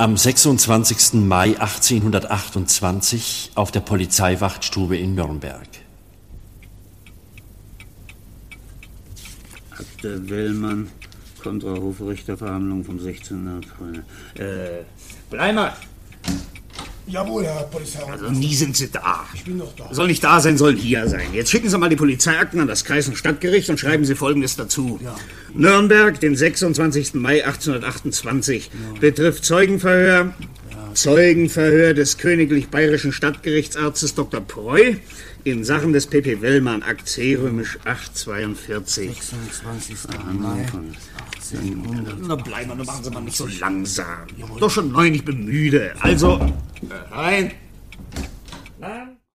Am 26. Mai 1828 auf der Polizeiwachtstube in Nürnberg. Akte Wellmann, Kontrahofrichterverhandlung vom 16. April. Bleimer! Jawohl, Herr Polizeihauptmann. Also nie sind Sie da. Ich bin doch da. Soll nicht da sein, sollen hier sein. Jetzt schicken Sie mal die Polizeiakten an das Kreis- und Stadtgericht und schreiben Sie Folgendes dazu. Ja. Nürnberg, den 26. Mai 1828, betrifft Zeugenverhör. Ja. Zeugenverhör des Königlich Bayerischen Stadtgerichtsarztes Dr. Preu in Sachen des P.P. Wellmann, Akt C, römisch 842. 26. Mai 1800. Na, bleiben wir, machen Sie mal nicht so langsam. Jawohl. Doch schon 9, ich bin müde. Also, rein.